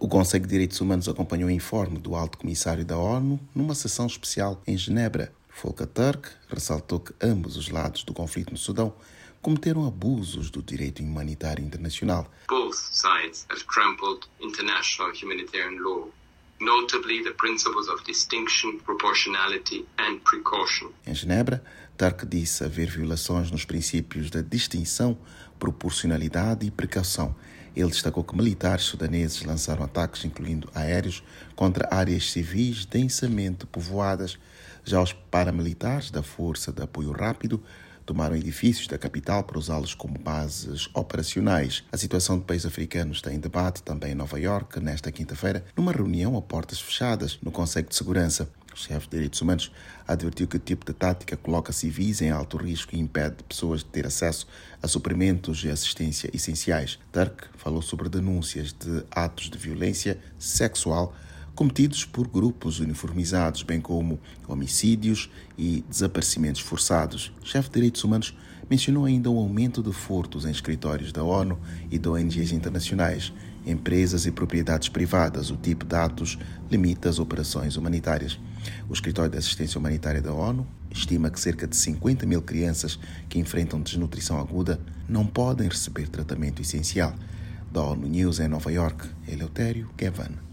O Conselho de Direitos Humanos acompanhou o informe do Alto Comissário da ONU numa sessão especial em Genebra. Volker Turk ressaltou que ambos os lados do conflito no Sudão cometeram abusos do direito humanitário internacional. Both sides have trampled international humanitarian law, notably the principles of distinction, proportionality and precaution. Em Genebra, Turk disse haver violações nos princípios da distinção, proporcionalidade e precaução. Ele destacou que militares sudaneses lançaram ataques, incluindo aéreos, contra áreas civis densamente povoadas. Já os paramilitares da Força de Apoio Rápido tomaram edifícios da capital para usá-los como bases operacionais. A situação do país africano está em debate também em Nova Iorque, nesta quinta-feira, numa reunião a portas fechadas no Conselho de Segurança. O chefe de Direitos Humanos advertiu que o tipo de tática coloca civis em alto risco e impede pessoas de ter acesso a suprimentos e assistência essenciais. Turk falou sobre denúncias de atos de violência sexual cometidos por grupos uniformizados, bem como homicídios e desaparecimentos forçados. O chefe de Direitos Humanos mencionou ainda o aumento de furtos em escritórios da ONU e de ONGs internacionais, empresas e propriedades privadas. O tipo de atos limita as operações humanitárias. O Escritório de Assistência Humanitária da ONU estima que cerca de 50 mil crianças que enfrentam desnutrição aguda não podem receber tratamento essencial. Da ONU News em Nova Iorque, Eleutério Gavan.